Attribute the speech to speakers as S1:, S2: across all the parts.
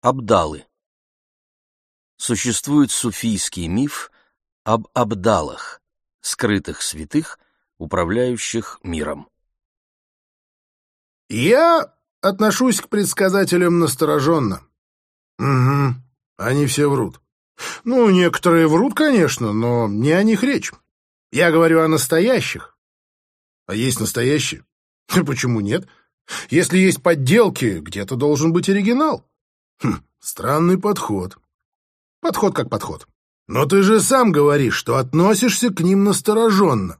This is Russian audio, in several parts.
S1: Абдалы. Существует суфийский миф об абдалах, скрытых святых, управляющих миром.
S2: Я отношусь к предсказателям настороженно. Угу, они все врут. Ну, некоторые врут, конечно, но не о них речь. Я говорю о настоящих. А есть настоящие? Почему нет? Если есть подделки, где-то должен быть оригинал. Странный подход. Подход как подход. Но ты же сам говоришь, что относишься к ним настороженно.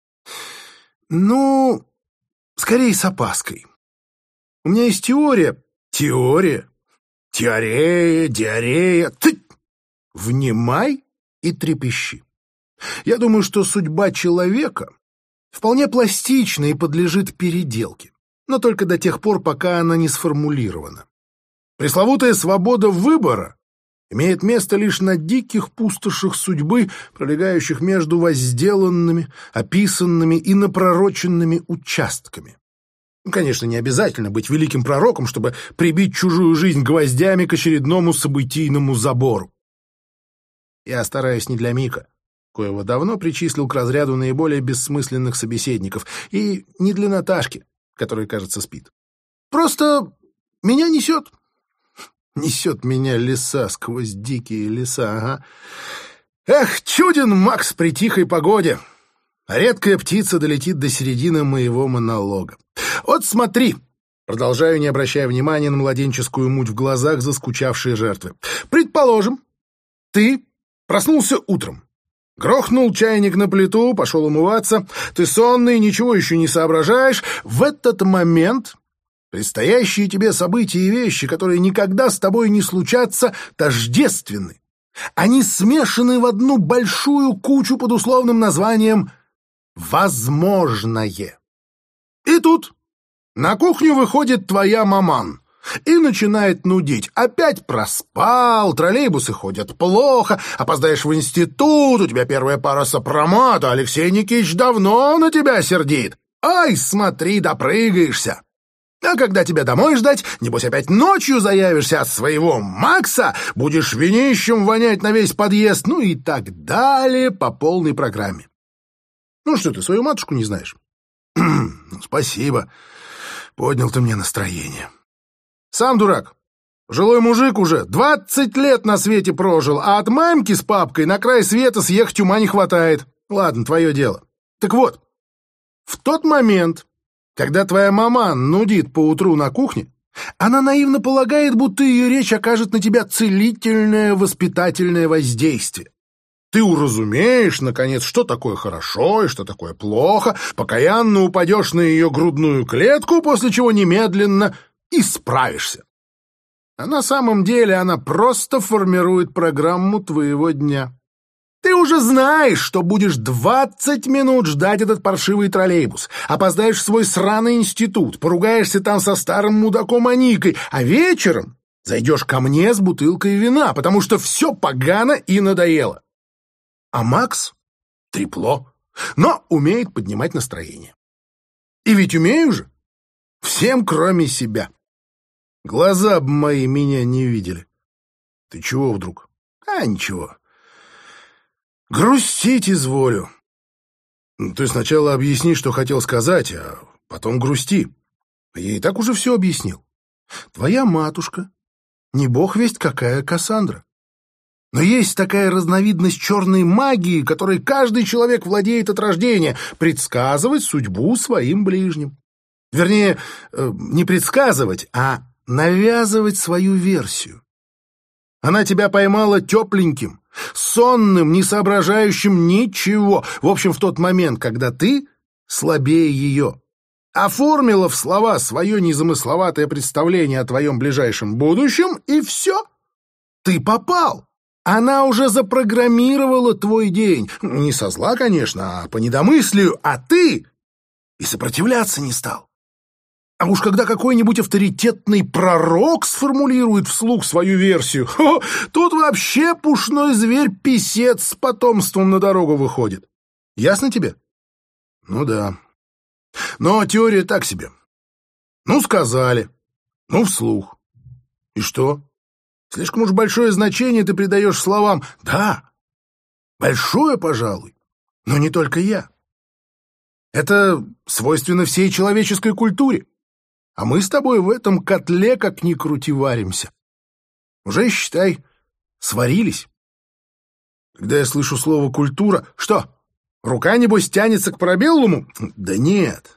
S2: Ну, скорее с опаской. У меня есть теория. Теория. Теорея, диарея. Ты внимай и трепещи. Я думаю, что судьба человека вполне пластична и подлежит переделке. Но только до тех пор, пока она не сформулирована. Пресловутая свобода выбора имеет место лишь на диких пустошах судьбы, пролегающих между возделанными, описанными и напророченными участками. Конечно, не обязательно быть великим пророком, чтобы прибить чужую жизнь гвоздями к очередному событийному забору. Я стараюсь не для Мика, коего давно причислил к разряду наиболее бессмысленных собеседников, и не для Наташки, которая, кажется, спит. Просто меня несет. Несет меня леса сквозь дикие леса, ага. Эх, чуден Макс при тихой погоде. А редкая птица долетит до середины моего монолога. Вот смотри, продолжаю, не обращая внимания на младенческую муть в глазах заскучавшей жертвы. Предположим, ты проснулся утром, грохнул чайник на плиту, пошел умываться, ты сонный, ничего еще не соображаешь. В этот момент предстоящие тебе события и вещи, которые никогда с тобой не случатся, тождественны. Они смешаны в одну большую кучу под условным названием «возможное». И тут на кухню выходит твоя маман и начинает нудить. Опять проспал, троллейбусы ходят плохо, опоздаешь в институт, у тебя первая пара сопромата, Алексей Никитич давно на тебя сердит. Ай, смотри, допрыгаешься. А когда тебя домой ждать, небось опять ночью заявишься от своего Макса, будешь винищем вонять на весь подъезд, ну и так далее по полной программе. Ну что, ты свою матушку не знаешь? Спасибо, поднял ты мне настроение. Сам дурак. Жилой мужик уже 20 лет на свете прожил, а от мамки с папкой на край света съехать ума не хватает. Ладно, твое дело. Так вот, в тот момент, когда твоя мама нудит поутру на кухне, она наивно полагает, будто ее речь окажет на тебя целительное воспитательное воздействие. Ты уразумеешь, наконец, что такое хорошо и что такое плохо, покаянно упадешь на ее грудную клетку, после чего немедленно исправишься. А на самом деле она просто формирует программу твоего дня. Ты уже знаешь, что будешь 20 минут ждать этот паршивый троллейбус, опоздаешь в свой сраный институт, поругаешься там со старым мудаком Аникой, а вечером зайдешь ко мне с бутылкой вина, потому что все погано и надоело. А Макс — трепло, но умеет поднимать настроение. И ведь умею же. Всем, кроме себя. Глаза б мои меня не видели. Ты чего вдруг? А, ничего. Грустить изволю. Ты сначала объясни, что хотел сказать, а потом грусти. Я и так уже все объяснил. Твоя матушка не бог весть какая Кассандра. Но есть такая разновидность черной магии, которой каждый человек владеет от рождения — предсказывать судьбу своим ближним. Вернее, не предсказывать, а навязывать свою версию. Она тебя поймала тепленьким, сонным, не соображающим ничего. В общем, в тот момент, когда ты слабее ее. Оформила в слова свое незамысловатое представление о твоем ближайшем будущем, и все. Ты попал. Она уже запрограммировала твой день. Не со зла, конечно, а по недомыслию. А ты и сопротивляться не стал. А уж когда какой-нибудь авторитетный пророк сформулирует вслух свою версию, тут вообще пушной зверь-писец с потомством на дорогу выходит. Ясно тебе? Ну да. Но теория так себе. Ну, сказали. Ну, вслух. И что? Слишком уж большое значение ты придаешь словам. Да, большое, пожалуй, но не только я. Это свойственно всей человеческой культуре. А мы с тобой в этом котле, как ни крути, варимся. Уже, считай, сварились. Когда я слышу слово «культура», что, рука, небось, тянется к парабеллуму? Да нет,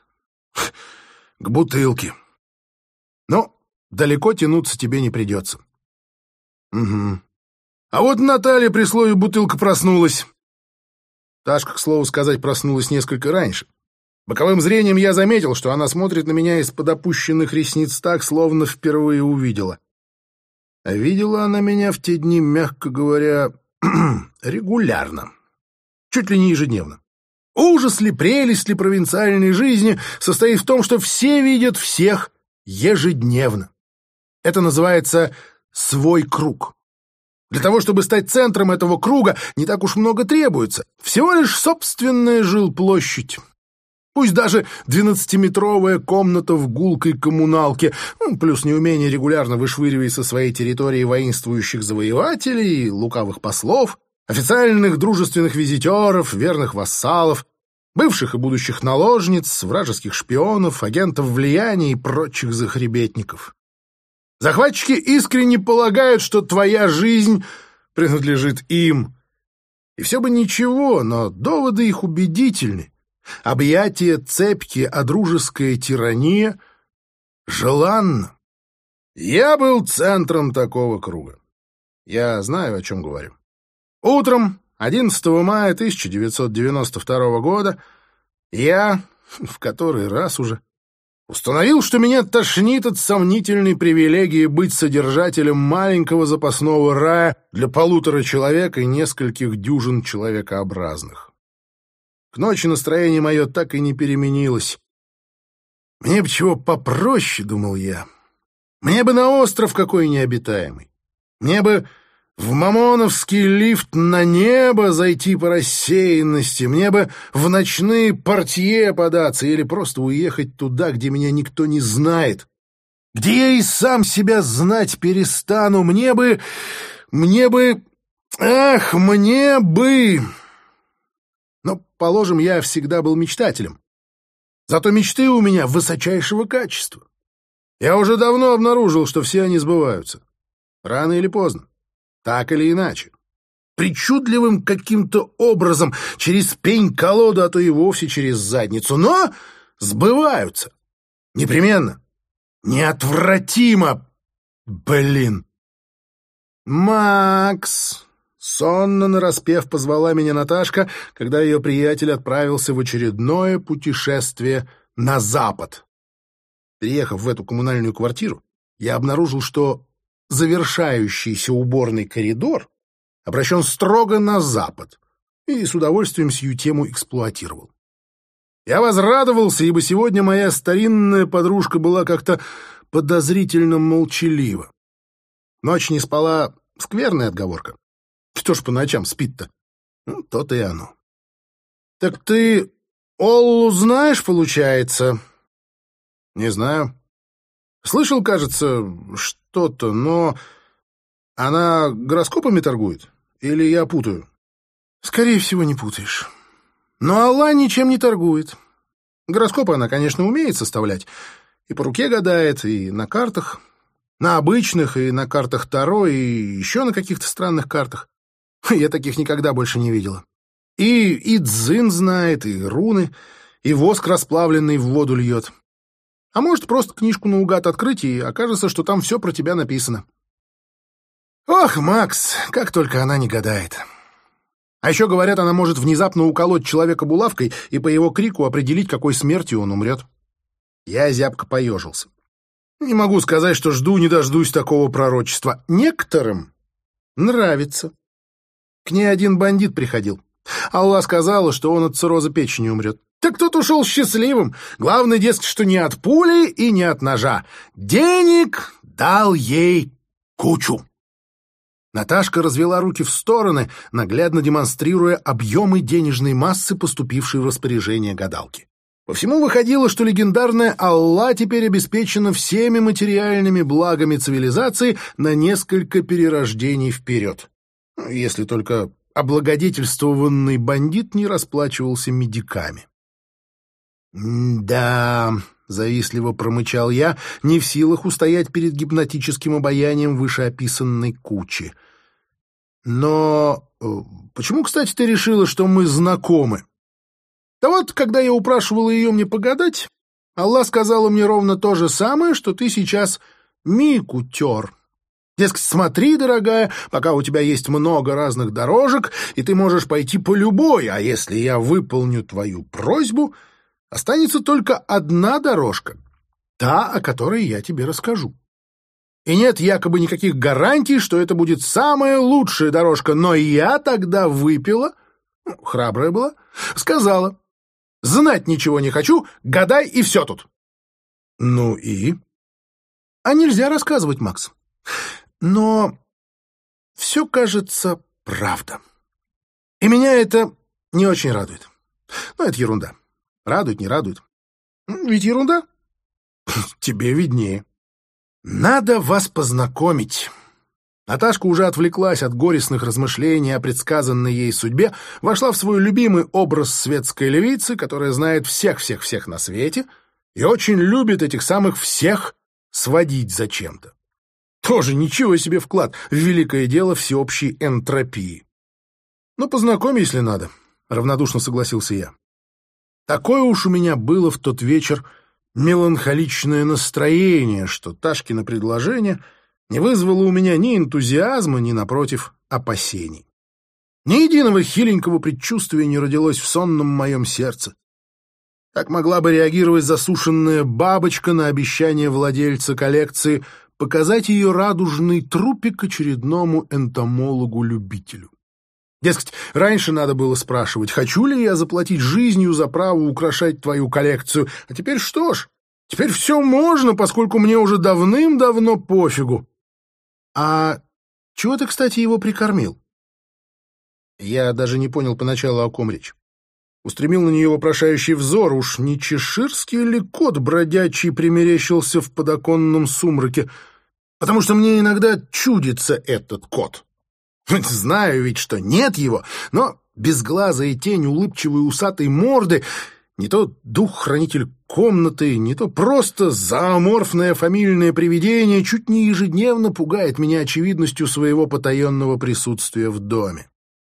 S2: к бутылке. Но далеко тянуться тебе не придется. Угу. А вот Наталья при слове «бутылка» проснулась. Ташка, к слову сказать, проснулась несколько раньше. Боковым зрением я заметил, что она смотрит на меня из-под опущенных ресниц так, словно впервые увидела. А видела она меня в те дни, мягко говоря, регулярно. Чуть ли не ежедневно. Ужас ли, прелесть ли провинциальной жизни состоит в том, что все видят всех ежедневно. Это называется «свой круг». Для того, чтобы стать центром этого круга, не так уж много требуется. Всего лишь собственная жилплощадь. Пусть даже 12-метровая комната в гулкой коммуналке, плюс неумение регулярно вышвыривать со своей территории воинствующих завоевателей, лукавых послов, официальных дружественных визитеров, верных вассалов, бывших и будущих наложниц, вражеских шпионов, агентов влияния и прочих захребетников. Захватчики искренне полагают, что твоя жизнь принадлежит им. И все бы ничего, но доводы их убедительны. Объятия цепкие, а дружеская тирания желанна. Я был центром такого круга. Я знаю, о чем говорю. Утром 11 мая 1992 года я, в который раз уже, установил, что меня тошнит от сомнительной привилегии быть содержателем маленького запасного рая для 1,5 человек и нескольких дюжин человекообразных. К ночи настроение мое так и не переменилось. Мне бы чего попроще, думал я. Мне бы на остров какой необитаемый. Мне бы в мамоновский лифт на небо зайти по рассеянности. Мне бы в ночные портье податься или просто уехать туда, где меня никто не знает. Где я и сам себя знать перестану. Мне бы... Но, положим, я всегда был мечтателем. Зато мечты у меня высочайшего качества. Я уже давно обнаружил, что все они сбываются. Рано или поздно. Так или иначе. Причудливым каким-то образом, через пень-колоду, а то и вовсе через задницу. Но сбываются. Непременно. Неотвратимо. Блин. «Макс!» Сонно нараспев позвала меня Наташка, когда ее приятель отправился в очередное путешествие на запад. Приехав в эту коммунальную квартиру, я обнаружил, что завершающийся уборный коридор обращен строго на запад, и с удовольствием сию тему эксплуатировал. Я возрадовался, ибо сегодня моя старинная подружка была как-то подозрительно молчалива. Ночь не спала — скверная отговорка. Кто ж по ночам спит-то? То-то и оно. Так ты Оллу знаешь, получается? Не знаю. Слышал, кажется, что-то, но она гороскопами торгует? Или я путаю? Скорее всего, не путаешь. Но Алла ничем не торгует. Гороскопы она, конечно, умеет составлять. И по руке гадает, и на картах. На обычных, и на картах Таро, и еще на каких-то странных картах. Я таких никогда больше не видела. И дзин знает, и руны, и воск расплавленный в воду льет. А может, просто книжку наугад открыть, и окажется, что там все про тебя написано. Ох, Макс, как только она не гадает. А еще, говорят, она может внезапно уколоть человека булавкой и по его крику определить, какой смертью он умрет. Я зябко поежился. Не могу сказать, что жду не дождусь такого пророчества. Некоторым нравится. К ней один бандит приходил. Алла сказала, что он от цирроза печени умрет. Так тот ушел счастливым. Главное, дескать, что не от пули и не от ножа. Денег дал ей кучу. Наташка развела руки в стороны, наглядно демонстрируя объемы денежной массы, поступившей в распоряжение гадалки. По всему выходило, что легендарная Алла теперь обеспечена всеми материальными благами цивилизации на несколько перерождений вперед. Если только облагодетельствованный бандит не расплачивался медиками. «Да», — завистливо промычал я, не в силах устоять перед гипнотическим обаянием вышеописанной кучи. «Но почему, кстати, ты решила, что мы знакомы?» «Да вот, когда я упрашивала ее мне погадать, Алла сказала мне ровно то же самое, что ты сейчас Мику тер. Дескать, смотри, дорогая, пока у тебя есть много разных дорожек, и ты можешь пойти по любой, а если я выполню твою просьбу, останется только одна дорожка, та, о которой я тебе расскажу. И нет якобы никаких гарантий, что это будет самая лучшая дорожка, но я тогда выпила, храбрая была, сказала: знать ничего не хочу, гадай, и все тут». «Ну и?» «А нельзя рассказывать, Макс. Но все, кажется, правда. И меня это не очень радует. Но это ерунда. Радует, не радует. Ведь ерунда? Тебе виднее. Надо вас познакомить». Наташка уже отвлеклась от горестных размышлений о предсказанной ей судьбе, вошла в свой любимый образ светской львицы, которая знает всех-всех-всех на свете и очень любит этих самых всех сводить зачем-то. Тоже ничего себе вклад в великое дело всеобщей энтропии. «Ну, познакомь, если надо», — равнодушно согласился я. Такое уж у меня было в тот вечер меланхоличное настроение, что Ташкино предложение не вызвало у меня ни энтузиазма, ни, напротив, опасений. Ни единого хиленького предчувствия не родилось в сонном моем сердце. Как могла бы реагировать засушенная бабочка на обещание владельца коллекции показать ее радужный трупик очередному энтомологу-любителю? Дескать, раньше надо было спрашивать, хочу ли я заплатить жизнью за право украшать твою коллекцию, а теперь что ж, теперь все можно, поскольку мне уже давным-давно пофигу. А чего ты, кстати, его прикормил? Я даже не понял поначалу, о ком речь. Устремил на нее вопрошающий взор, уж не чеширский ли кот бродячий примерещился в подоконном сумраке, потому что мне иногда чудится этот кот. Знаю ведь, что нет его, но безглазая тень улыбчивой усатой морды не то дух-хранитель комнаты, не то просто зооморфное фамильное привидение чуть не ежедневно пугает меня очевидностью своего потаенного присутствия в доме.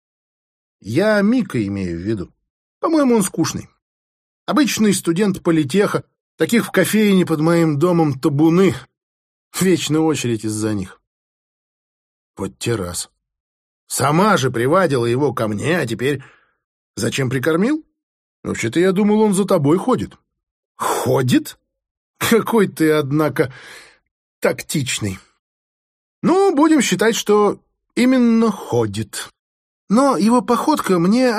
S2: Я Мика имею в виду. По-моему, он скучный. Обычный студент политеха, таких в кофейне под моим домом табуны. Вечная очередь из-за них. Вот те раз. Сама же приводила его ко мне, а теперь зачем прикормил? Вообще-то я думал, он за тобой ходит. Ходит? Какой ты, однако, тактичный. Ну, будем считать, что именно ходит. Но его походка мне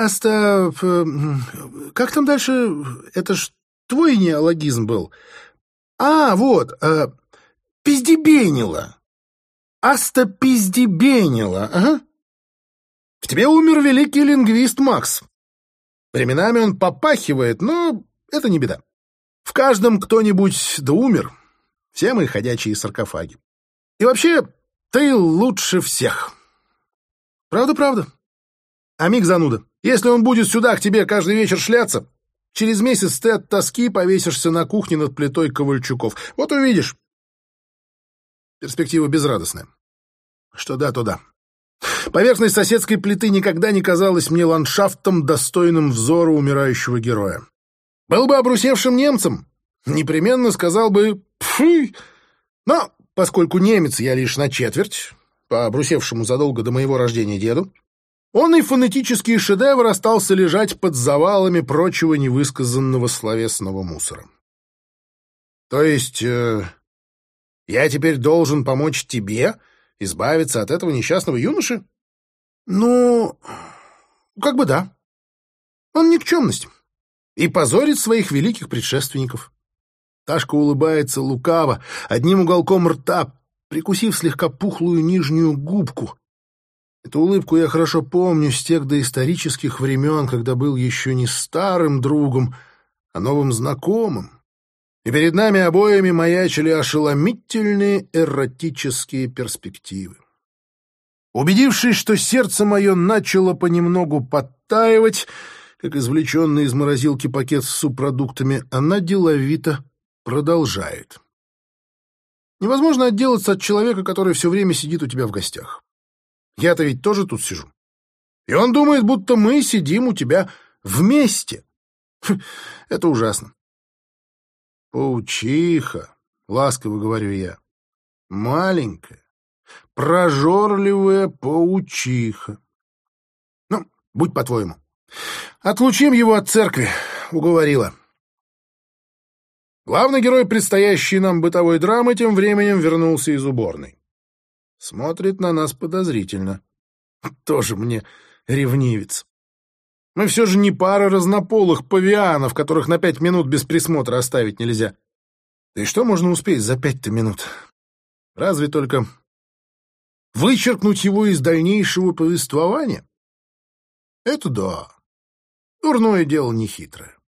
S2: Как там дальше? Это ж твой неологизм был. А, вот, пиздебенила. Астопиздебенила, ага. В тебе умер великий лингвист Макс. Временами он попахивает, но это не беда. В каждом кто-нибудь да умер. Все мы ходячие саркофаги. И вообще, ты лучше всех. Правда-правда. А Мик зануда. Если он будет сюда к тебе каждый вечер шляться, через месяц ты от тоски повесишься на кухне над плитой Ковальчуков. Вот увидишь. Перспектива безрадостная. Что да, то да. Поверхность соседской плиты никогда не казалась мне ландшафтом, достойным взора умирающего героя. Был бы обрусевшим немцем, непременно сказал бы «пфы». Но поскольку немец я лишь на четверть, по обрусевшему задолго до моего рождения деду, он и фонетический шедевр остался лежать под завалами прочего невысказанного словесного мусора. То есть я теперь должен помочь тебе избавиться от этого несчастного юноши? Ну, как бы да. Он никчемность и позорит своих великих предшественников. Ташка улыбается лукаво, одним уголком рта, прикусив слегка пухлую нижнюю губку. Эту улыбку я хорошо помню с тех доисторических времен, когда был еще не старым другом, о новом знакомом, и перед нами обоими маячили ошеломительные эротические перспективы. Убедившись, что сердце мое начало понемногу подтаивать, как извлеченный из морозилки пакет с субпродуктами, она деловито продолжает. Невозможно отделаться от человека, который все время сидит у тебя в гостях. Я-то ведь тоже тут сижу. И он думает, будто мы сидим у тебя вместе. Это ужасно. Паучиха, ласково говорю я. Маленькая, прожорливая паучиха. Ну, будь по-твоему. Отлучим его от церкви, уговорила. Главный герой предстоящей нам бытовой драмы тем временем вернулся из уборной. Смотрит на нас подозрительно. Тоже мне ревнивец. Мы все же не пара разнополых павианов, которых на 5 минут без присмотра оставить нельзя. Да и что можно успеть за 5-то минут? Разве только вычеркнуть его из дальнейшего повествования? Это да. Дурное дело нехитрое.